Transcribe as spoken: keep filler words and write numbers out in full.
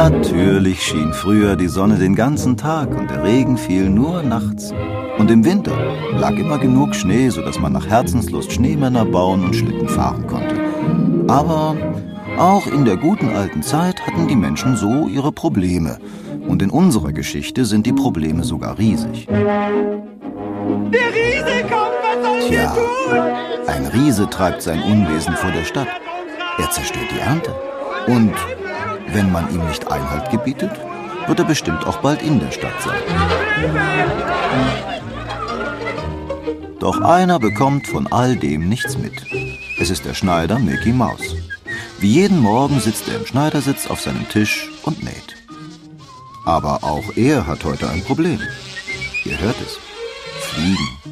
Natürlich schien früher die Sonne den ganzen Tag und der Regen fiel nur nachts. Und im Winter lag immer genug Schnee, sodass man nach Herzenslust Schneemänner bauen und Schlitten fahren konnte. Aber auch in der guten alten Zeit hatten die Menschen so ihre Probleme. Und in unserer Geschichte sind die Probleme sogar riesig. Der Riese kommt, was sollen Tja, wir tun? ein Riese treibt sein Unwesen vor der Stadt. Er zerstört die Ernte. Und wenn man ihm nicht Einhalt gebietet, wird er bestimmt auch bald in der Stadt sein. Doch einer bekommt von all dem nichts mit. Es ist der Schneider Mickey Maus. Wie jeden Morgen sitzt er im Schneidersitz auf seinem Tisch und näht. Aber auch er hat heute ein Problem. Ihr hört es. Fliegen.